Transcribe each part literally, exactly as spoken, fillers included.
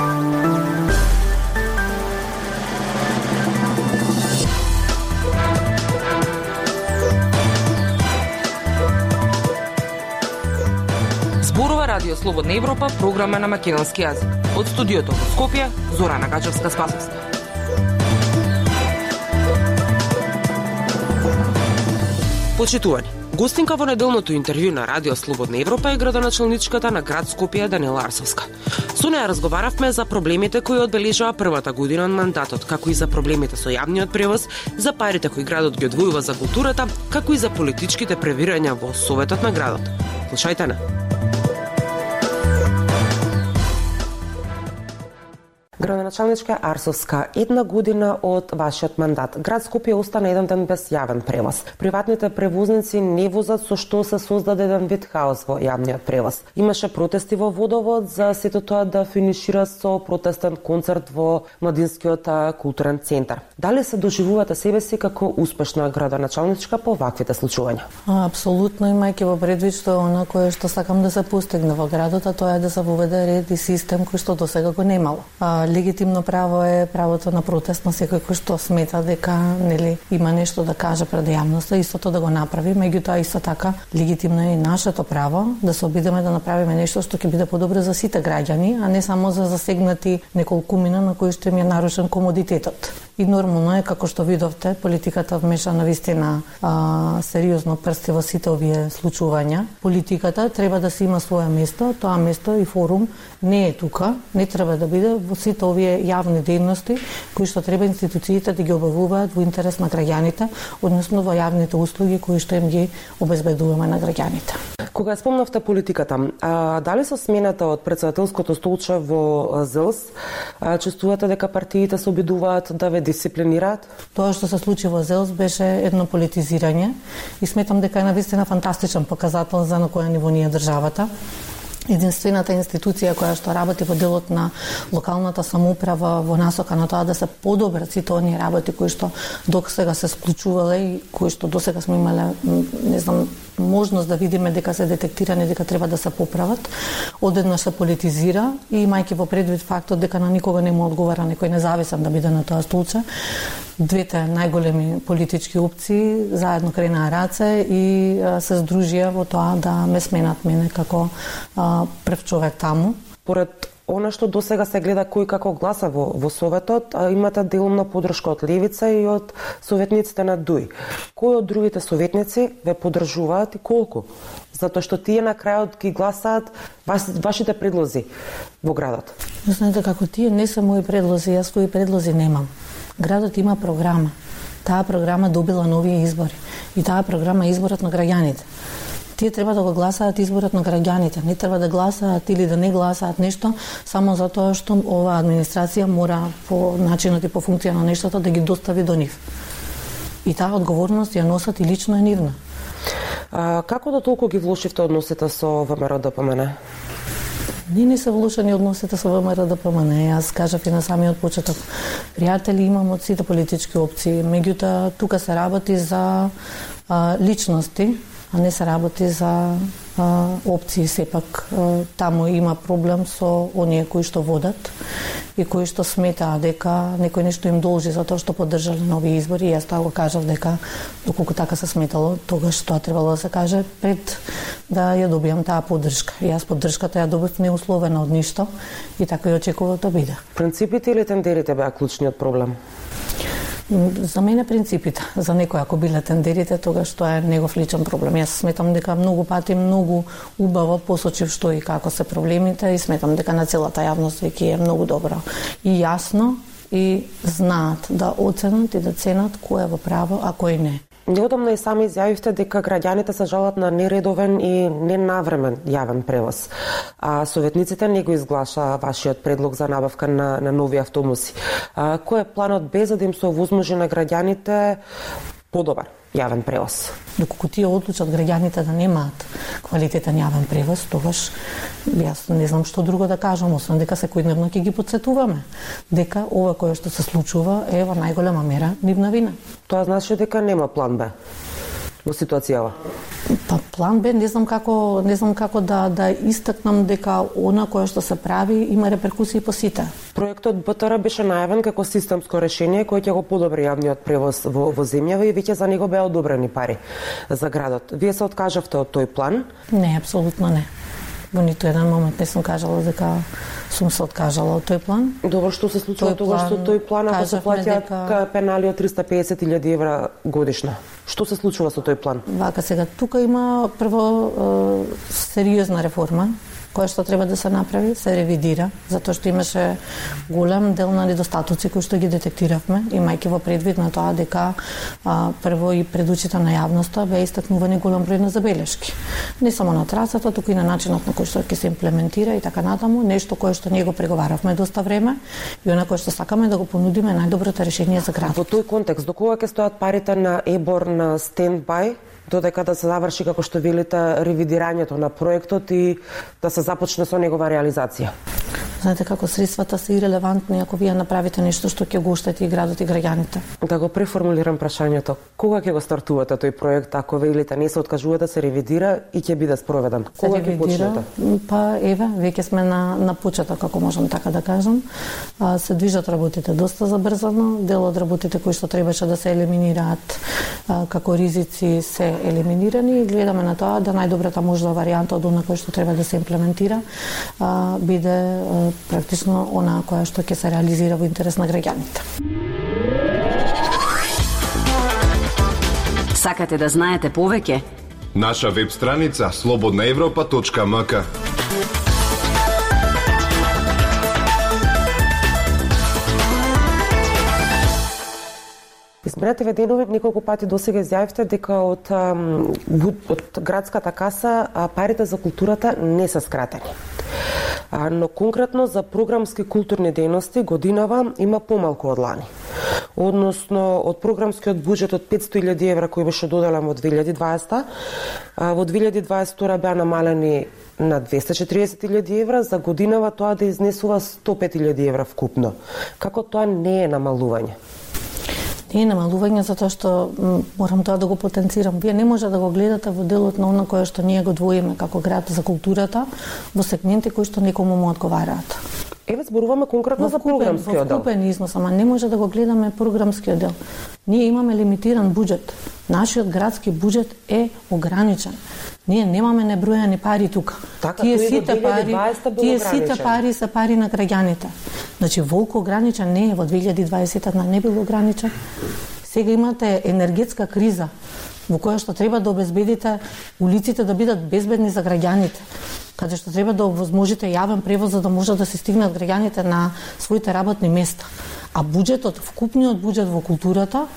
Радио Слободна Европа, програма на македонски јазик. Од студиото во Скопје, Зорана Гачевска-Спасовска. Почитувани, гостинка во неделното интервју на Радио Слободна Европа е градоначалничката на град Скопје Даниела Арсовска. Со неја разговаравме за проблемите кои одбележаа првата година од мандатот, како и за проблемите со јавниот превоз, за парите кои градот ги одвојува за културата, како и за политичките превирања во Советот на градот. Слушајте на. Градоначалничка Арсовска, една година од вашиот мандат. Град Скопје остана еден ден без јавен превоз. Приватните превозници не возат, со што се создаде еден вид хаос во јавниот превоз. Имаше протести во Водовод за сето тоа да финишира со протестен концерт во Младинскиот културен центар. Дали се доживувате себе си како успешна градоначалничка по ваквите случувања? Апсолутно, имајќи во предвид што она кое што сакам да се постигне во градот, а тоа е да се воведе ред и систем кој што досега го немало. Легитимно право е правото на протест на секој кој што смета дека нели има нешто да каже пред јавноста, истото да го направи, меѓутоа исто така легитимно е и нашето право да се обидеме да направиме нешто што ќе биде подобро за сите граѓани, а не само за засегнати неколкумина на кои што им е нарушен комодитетот. И нормално е, како што видовте, политиката вмеша навистина а, сериозно прсти во сите овие случувања. Политиката треба да си има своја место, тоа место и форум не е тука, не треба да биде во сите овие јавни дејности кои што треба институциите да ги обавуваат во интерес на граѓаните, односно во јавните услуги кои што им ги обезбедуваме на граѓаните. Кога спомнавте политиката, а, дали со смената од претседателското столче во ЗЕЛС, а, чувствувате дека партиите се обидуваат да ве дисциплинираат? Тоа што се случи во ЗЕЛС беше едно политизирање и сметам дека е навистина фантастичен показател за на која ниво ни е државата. Единствената институција која што работи во делот на локалната самоуправа во насока на тоа да се подобрат сите оние работи кои што досега се склучувале и кои што досега сме имале, не знам, можност да видиме дека се детектирани, дека треба да се поправат, одеднаш се политизира и имајќи во предвид фактот дека на никога не му одговара некој независен да биде на тоа столче, двете најголеми политички опции заедно кренаа раце и а, се здружија во тоа да ме сменат мене како а, прв човек таму. Поред она што досега се гледа кој како гласа во, во Советот, а имате делумна подршка од Левица и од советниците на ДУИ. Кои од другите советници ве поддржуваат и колку? Затоа што тие на крајот ги гласаат вас, вашите предлози во градот. Знаете како тие не се мои предлози, јас своји предлози немам. Градот има програма. Таа програма добила нови избори и таа програма е изборот на граѓаните. Тие треба да го гласаат изборот на граѓаните, не треба да гласаат или да не гласаат нешто само затоа што оваа администрација мора по начинот и по функција на нештото да ги достави до нив. И таа одговорност ја носат и лично е нивна. А, како да толку ги влошивте односите со ВМРО Д П М Н? Не, не се влошени односите со ВМРО Д П М Н. Јас кажав и на самиот почеток. Пријатели имам од сите политички опции, меѓутоа тука се работи за а, личности, а не се работи за а, опции. Сепак а, таму има проблем со оние кои што водат и кои што сметаа дека некој нешто им должи за тоа што поддржале нови избори. Јас тоа го кажав дека доколку така се сметало, тогаш тоа требало да се каже пред да ја добијам таа поддршка. Јас поддршката ја добив неусловена од ништо и така ја очекував да биде. Принципите или тендерите беа клучниот проблем? За мене принципите, за некој ако биле тендерите, тогаш тоа е негов личен проблем. Јас сметам дека многу пати многу убаво посочив што и како се проблемите и сметам дека на целата јавност веќе е многу добро и јасно и знаат да оценат и да ценат кој е во право, а кој не. Неодамна и сами изјавивте дека граѓаните се жалат на нередовен и ненавремен јавен превоз. А советниците не го изглаша вашиот предлог за набавка на, на нови автобуси. А, кој е планот Б за да им се овозможи на граѓаните подобар јавен превоз? Доколку тие одлучат граѓаните да немаат квалитетен јавен превоз, тогаш јас не знам што друго да кажам, освен дека секојдневно ќе ги потсетуваме дека ова кое што се случува е во најголема мера нивна вина. Тоа значи дека нема план Б. во ситуацијава? Па план Б, не знам како, не знам како да да истакнам дека она кое што се прави има реперкусии по сите. Проектот Б Т Р беше најавен како системско решение кој ќе го подобри јавниот превоз во, во земјава и веќе за него беа одобрени пари за градот. Вие се откажавте од тој план? Не, апсолутно не. Во ниту еден момент не сум кажала дека сум се откажала од тој план. Добро, што се случува тогаш со тој план ако се платиат дека... пенали од триста и педесет илјади евра годишно? Што се случува со тој план? Вака сега, тука има прво е, сериозна реформа која што треба да се направи, се ревидира, затоа што имаше голем дел на недостатоци кои што ги детектиравме, имајќи во предвид на тоа дека а, прво и пред очите на јавноста беа истакнувани голем број на забелешки. Не само на трасата, туку и на начинот на кој што ќе се имплементира и така натаму, нешто кое што ние го преговаравме доста време и она кое што сакаме да го понудиме најдоброто решение за градот. Во тој контекст, до кога ќе стојат парите на ЕБОР на стендбај, додека да се заврши, како што велите, ревидирањето на проектот и да се започне со негова реализација? Знаете како средствата се ирелевантни ако вие направите нешто што ќе го оштети и градот и граѓаните. Да го преформулирам прашањето. Кога ќе го стартувате тој проект, ако велите не се откажувате, се ревидира и ќе биде спроведен? Кога ќе почнете? Па еве, веќе сме на на почеток, ако можам така да кажам. А, се движат работите доста забрзано, дел од работите кои што требаше да се елиминираат а, како ризици се елиминирани и гледаме на тоа да најдобрата можна варијанта од она кој што треба да се имплементира а, биде а, практично она која што ќе се реализира во интерес на граѓаните. Сакате да знаете повеќе? Наша веб страница слободна европа точка ем ка. Изминативе денови неколку пати досега изјавивте дека од, од градската каса парите за културата не се скратени. Но конкретно за програмски културни дејности годинава има помалку од лани. Односно, од програмскиот буџет од петсто илјади евра кој беше доделен во две илјади дваесета, во две илјади дваесет и втора беа намалени на двесте и четиридесет илјади евра, за годинава тоа да изнесува сто и пет илјади евра вкупно. Како тоа не е намалување? Не е намалување затоа што морам тоа да го потенцирам. Вие не може да го гледате во делот на она кое што ние го двоиме како град за културата во сегменти кои што некому му одговараат. Еве зборуваме конкретно за програмскиот дел. Во вкупен износ, ама не може да го гледаме програмскиот дел. Ние имаме лимитиран буџет. Нашиот градски буџет е ограничен. Ние немаме небројани пари тука. Така, тие сите пари, тие сите пари се пари на граѓаните. Значи волку ограничен не е, во две илјади дваесета не бил ограничен. Сега имате енергетска криза во која што треба да обезбедите улиците да бидат безбедни за граѓаните, каде што треба да овозможите јавен превоз за да можат да се стигнат граѓаните на своите работни места. А буџетот, вкупниот буџет во културата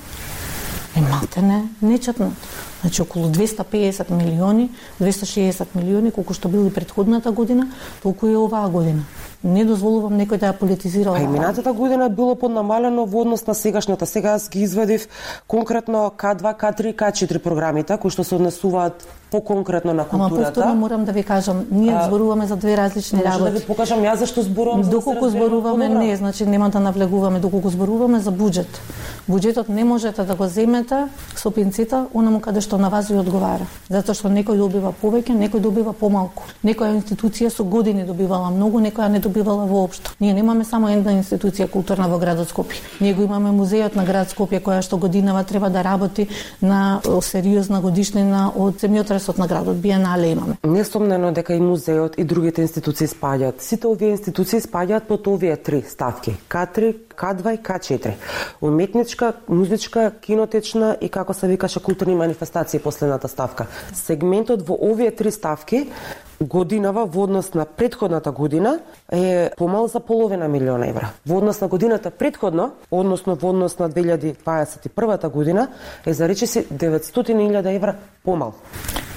е малтене нечетнат. Значи околу двесте и педесет милиони, двесте и шеесет милиони, колку што били претходната година, толку и оваа година. Не дозволувам некој да ја политизира оваа. А и минатата година било поднамалено во однос на сегашната. Сега аз ги извадив конкретно К два, К три, К четири програмите, кои што се однесуваат по-конкретно на културата. Ама повторно морам да ви кажам, ние а, зборуваме за две различни работи. Може да ви покажам јас зашто зборувам за доколку да зборуваме не, значи нема да навлегуваме, доколку зборуваме за буџет. Буџетот не можете да го земете со пинцета онаму каде што на вас ви одговара. Затоа што некој добива повеќе, некој добива помалку. Некоја институција со години добивала многу, некоја не добивала воопшто. Ние немаме само една институција културна во градот Скопје. Ние го имаме музејот на град Скопје која што годинава треба да работи на сериозна годишнина од земјотресот на градот. Биенале имаме. Несомнено дека и музејот и другите институции спаѓаат. Сите овие институции спаѓаат под овие три ставки: К три, К два и К четири. Уметничка, музичка, кинотечна и како се викаше културни манифестации последната ставка. Сегментот во овие три ставки годинава во однос на претходната година е помал за половина милиона евра. Во однос на годината претходно, односно во однос на две илјади дваесет и прва година, е за речиси деветстотини илјади евра помал.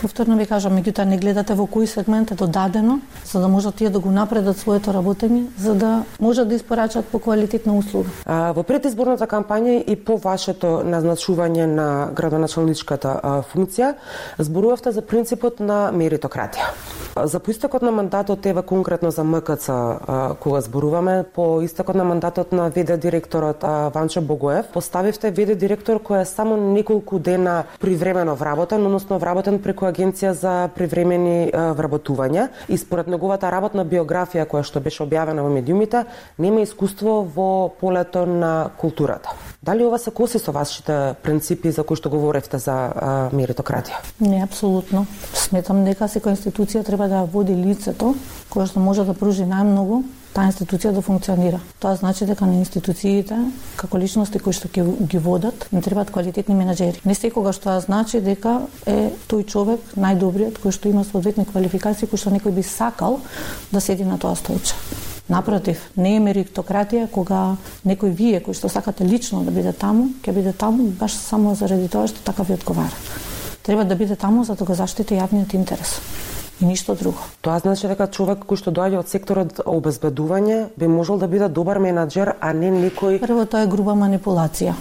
Повторно ви кажам, меѓутоа не гледате во кој сегмент е додадено, за да можат тие да го напредат своето работење, за да можат да испорачат по квалитетна услуга. А, во предизборната кампања и по вашето назначување на градоначалничката а, функција, зборувавте за принципот на меритократија. За по истекот на мандатот, ева конкретно за М К Ц, а, кога зборуваме, по истекот на мандатот на В Д директорот а, Ванчо Богоев, поставивте В Д директор кој е само неколку дена привремено вработен, односно вработен преку агенција за привремени а, вработувања, и според неговата работна биографија која што беше објавена во медиумите, нема искуство во полето на културата. Дали ова се коси со вашите принципи за кои што говоревте за а, меритократија? Не, апсолутно. Сметам дека секоја институција треба да води лицето кое што може да пружи најмногу таа институција да функционира. Тоа значи дека на институциите, како личности кои што ги водат, им требаат квалитетни менаџери. Не секогаш тоа значи дека е тој човек најдобриот кој што има соодветни квалификации кои што некој би сакал да седи на тоа столче. Напротив, не е меритократија кога некој вие кој што сакате лично да биде таму, ќе биде таму баш само заради тоа што така ви одговара. Треба да биде таму за да го заштити јавниот интерес. И ништо друго. Тоа значи дека човек кој што доаѓа од секторот обезбедување би можел да биде добар менаџер, а не некој... Прво, тоа е груба манипулација.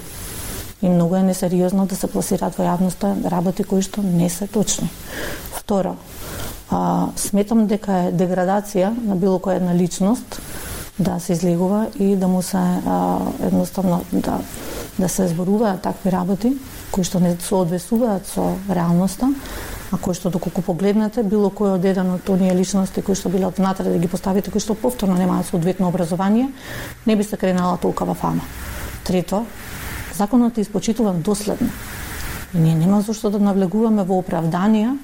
И многу е несериозно да се пласираат во јавноста работи кои што не се точни. Второ, а, сметам дека е деградација на било која една личност да се излегува и да му се а, едноставно да, да се зборуваат такви работи кои што не соодветствуваат со реалноста, а кои што доколку погледнете било кој од еден од оние личности кои што биле внатре да ги поставите, кои што повторно немаат соодветно образование, не би се кренала толкова фама. Трето, законот е испочитуван доследно. И ние нема зашто да навлегуваме во оправданија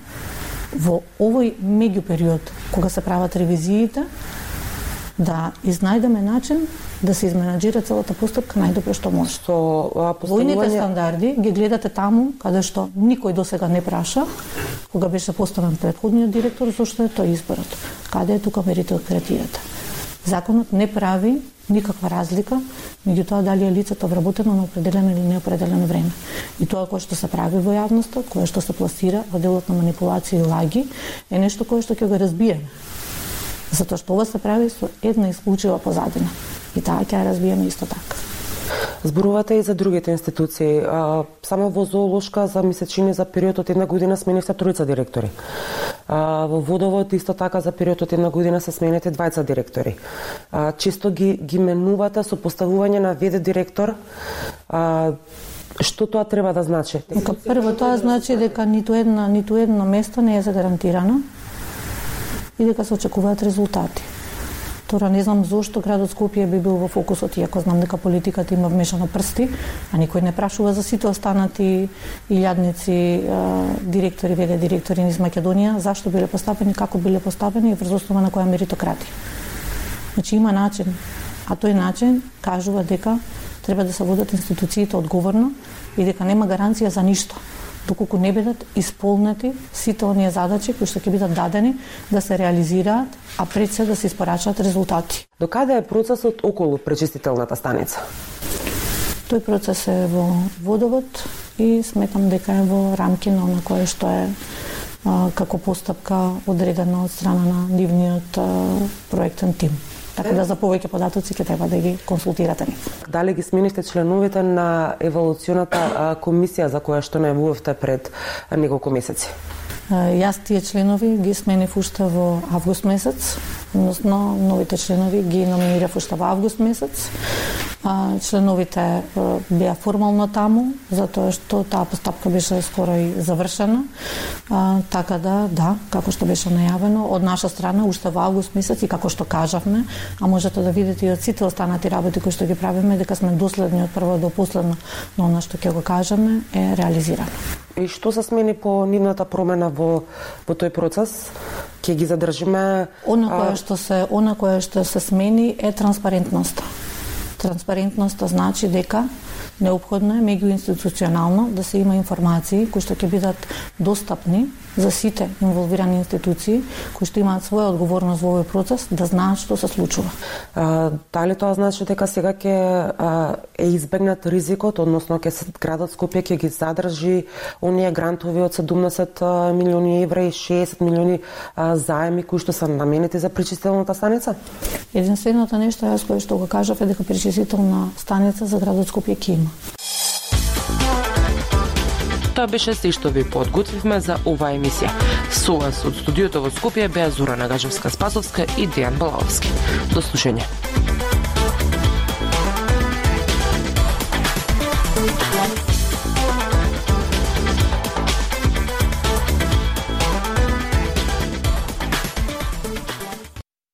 во овој меѓупериод кога се прават ревизиите, да изнајдеме начин да се изменаџира целата постапка најдобро што може. Со поставување... Војните стандарди ги гледате таму каде што никој досега не праша, кога беше поставен претходниот директор, зошто е тој изборот. Каде е тука меритократијата? Законот не прави никаква разлика меѓу тоа дали е лицето вработено на определено или неопределено време. И тоа кое што се прави во јавноста, кое што се пласира во делот на манипулација и лаги, е нешто кое што ќе го разбиеме. Затоа што ова се прави со една исклучива позадина. И таа ќе ја разбиеме исто така. Зборувате и за другите институции. Само во зоолошка за месечини за период од една година сменивте тројца директори. Во водовод исто така за период од една година се смените двајца директори. Често ги, ги менувате со поставување на В Д директор. Што тоа треба да значи? Дека прво тоа значи дека ниту една ниту едно место не е загарантирано и дека се очекуваат резултати. Тора не знам зошто градот Скопје би бил во фокусот, иако знам дека политиката има вмешано прсти, а никој не прашува за сите останати илјадници директори, В Д директори низ Македонија, зашто биле поставени, како биле поставени и врз основа на која меритократија. Значи има начин, а тој начин кажува дека треба да се водат институциите одговорно и дека нема гаранција за ништо, доколку не бидат исполнети сите оние задачи кои што ќе бидат дадени да се реализираат, а пред се да се испорачаат резултати. До каде е процесот околу пречистителната станица? Тој процес е во водовод и сметам дека е во рамки на она кое што е а, како постапка одредена од страна на нивниот а, проектен тим. Така да за повеќе податоци ќе треба да ги консултирате нив. Дали ги сменивте членовите на евалуационата комисија за која што најавувавте пред неколку месеци? Јас тие членови ги сменив уште во август месец, односно новите членови ги номинирав уште во август месец. Членовите беа формално таму, затоа што таа постапка беше скоро и завршена. А, така да, да, како што беше најавено, од наша страна уште во август месец и како што кажавме, а можете да видите и од сите останати работи кои што ги правиме, дека сме доследни од прво до последно, но она што ќе го кажеме е реализирано. И што се смени по нивната промена во во тој процес? Ќе ги задржиме? Она кое што се, она кое што се смени е транспарентноста. Транспарентноста значи дека неопходно е меѓуинституционално да се има информации кои што ќе бидат достапни за сите инволвирани институции кои што имаат своја одговорност во овој процес да знаат што се случува. А, дали тоа значи дека сега ќе е избегнат ризикот, односно ќе се градот Скопје ќе ги задржи оние грантови од седумдесет милиони евра и шеесет милиони а, заеми кои што се наменети за пречистителната станица? Единственото нешто јас кое што го кажав е дека пречистителна станица за градот Скопје ќе има. Тоа беше се што ви подготвивме за оваа емисија. Со вас од студиото во Скопје беа Зорана Гажевска-Спасовска и Дејан Балаовски. До слушање.